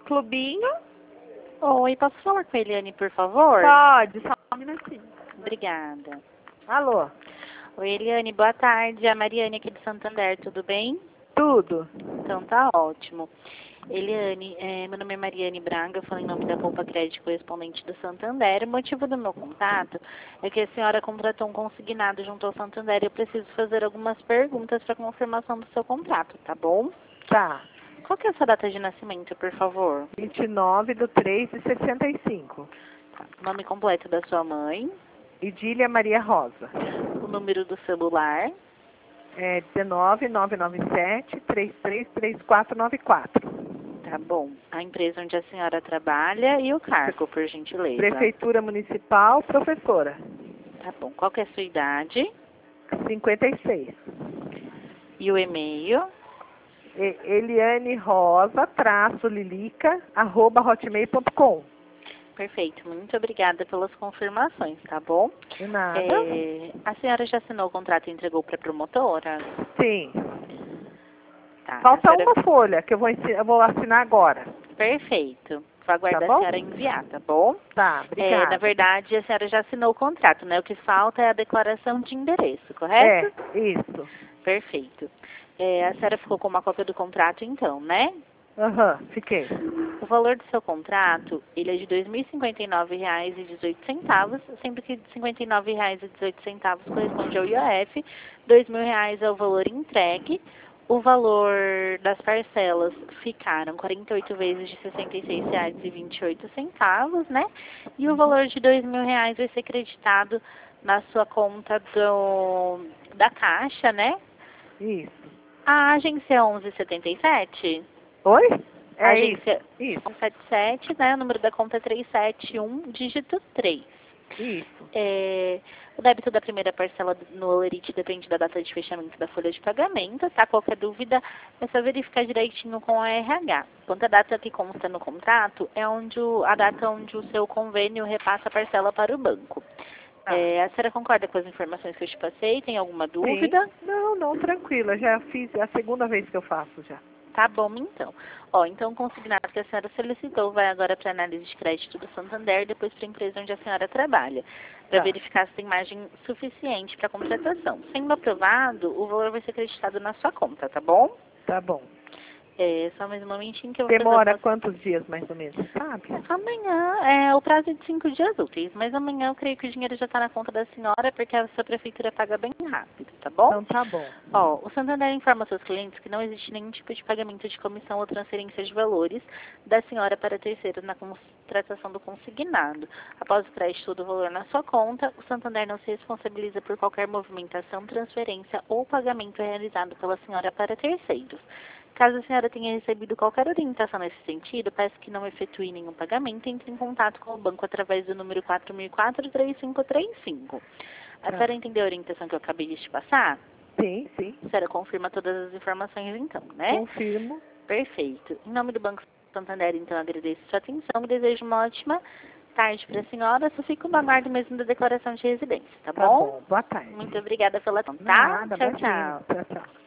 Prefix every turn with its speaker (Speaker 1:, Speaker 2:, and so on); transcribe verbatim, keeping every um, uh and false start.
Speaker 1: Clubinho?
Speaker 2: Oi, posso falar com a Eliane, por favor?
Speaker 1: Pode, só um minutinho.
Speaker 2: Obrigada.
Speaker 1: Alô?
Speaker 2: Oi, Eliane, boa tarde. É a Mariane aqui de Santander, tudo bem?
Speaker 1: Tudo?
Speaker 2: Então tá ótimo. Eliane, é, meu nome é Mariane Braga, eu falo em nome da Poupa Crédito Correspondente do Santander. O motivo do meu contato é que a senhora contratou um consignado junto ao Santander e eu preciso fazer algumas perguntas para confirmação do seu contrato, tá bom?
Speaker 1: Tá.
Speaker 2: Qual que é a sua data de nascimento, por favor?
Speaker 1: vinte e nove do três de sessenta e cinco.
Speaker 2: Tá. Nome completo da sua mãe,
Speaker 1: Idília Maria Rosa.
Speaker 2: o número do celular,
Speaker 1: É dezenove, novecentos e noventa e sete, trinta e três, trinta e quatro noventa e quatro.
Speaker 2: tá bom. A empresa onde a senhora trabalha e o cargo, por gentileza.
Speaker 1: Prefeitura Municipal, professora.
Speaker 2: Tá bom. Qual que é a sua idade?
Speaker 1: cinquenta e seis.
Speaker 2: E o e-mail?
Speaker 1: E- Eliane Rosa, traço Lilica, arroba hotmail ponto com.
Speaker 2: Perfeito. Muito obrigada pelas confirmações, tá bom?
Speaker 1: De nada.
Speaker 2: É, a senhora já assinou o contrato e entregou para a promotora?
Speaker 1: Sim.
Speaker 2: Tá.
Speaker 1: Falta
Speaker 2: a senhora...
Speaker 1: uma folha que eu vou, ensi- eu vou assinar agora.
Speaker 2: Perfeito. Vou aguardar
Speaker 1: Tá bom?
Speaker 2: a senhora enviar, tá bom?
Speaker 1: Tá,
Speaker 2: É,
Speaker 1: obrigada.
Speaker 2: na verdade, a senhora já assinou o contrato, né? O que falta é a declaração de endereço,
Speaker 1: É,
Speaker 2: correto?
Speaker 1: isso.
Speaker 2: Perfeito. É, a senhora ficou com uma cópia do contrato, então, né?
Speaker 1: Aham, fiquei.
Speaker 2: O valor do seu contrato, ele é de dois mil e cinquenta e nove reais e dezoito centavos, sendo que cinquenta e nove reais e dezoito centavos corresponde ao I O F, dois mil reais é o valor entregue, o valor das parcelas ficaram quarenta e oito vezes de sessenta e seis reais e vinte e oito centavos, né? E o valor de dois mil reais vai ser creditado na sua conta do, da Caixa, né?
Speaker 1: Isso.
Speaker 2: A agência é onze setenta e sete?
Speaker 1: Oi?
Speaker 2: A
Speaker 1: É
Speaker 2: agência
Speaker 1: isso.
Speaker 2: cento e setenta e sete, né? O número da conta é trezentos e setenta e um, dígito três.
Speaker 1: Isso.
Speaker 2: É, o débito da primeira parcela no Olerite depende da data de fechamento da folha de pagamento, tá? Qualquer dúvida é só verificar direitinho com a R H. Quanto à data que consta no contrato, é onde o, a data onde o seu convênio repassa a parcela para o banco.
Speaker 1: Tá.
Speaker 2: É, a senhora concorda com as informações que eu te passei? Tem alguma
Speaker 1: Sim.
Speaker 2: dúvida?
Speaker 1: Não, não, tranquila. Já fiz, é a segunda vez que eu faço já.
Speaker 2: Tá bom, então. Ó, então o consignado que a senhora solicitou vai agora para análise de crédito do Santander e depois para a empresa onde a senhora trabalha, para
Speaker 1: Tá.
Speaker 2: verificar se tem margem suficiente para a contratação. Sendo aprovado, o valor vai ser acreditado na sua conta, tá bom?
Speaker 1: Tá bom.
Speaker 2: É, só mais um momentinho que eu vou fazer
Speaker 1: Demora
Speaker 2: algumas...
Speaker 1: quantos dias, mais ou menos, sabe?
Speaker 2: Amanhã, é o prazo é de cinco dias úteis, mas amanhã eu creio que o dinheiro já está na conta da senhora, porque a sua prefeitura paga bem rápido, tá bom?
Speaker 1: Então tá bom.
Speaker 2: Ó, o Santander informa aos seus clientes que não existe nenhum tipo de pagamento de comissão ou transferência de valores da senhora para terceiros na contratação do consignado. Após o crédito do valor na sua conta, o Santander não se responsabiliza por qualquer movimentação, transferência ou pagamento realizado pela senhora para terceiros. Caso a senhora tenha recebido qualquer orientação nesse sentido, peço que não efetue nenhum pagamento e entre em contato com o banco através do número quatro mil e quatro, três cinco três cinco. A senhora entendeu a orientação que eu acabei de te passar?
Speaker 1: Sim, sim.
Speaker 2: A senhora confirma todas as informações então, né?
Speaker 1: Confirmo.
Speaker 2: Perfeito. Em nome do Banco Santander, então, agradeço sua atenção e desejo uma ótima tarde para a senhora. Só fico no aguardo mesmo da declaração de residência, tá
Speaker 1: Tá
Speaker 2: bom?
Speaker 1: bom. Boa tarde.
Speaker 2: Muito obrigada pela atenção, tá?
Speaker 1: Nada,
Speaker 2: Tchau,
Speaker 1: imagina.
Speaker 2: tchau.
Speaker 1: Tchau, tchau.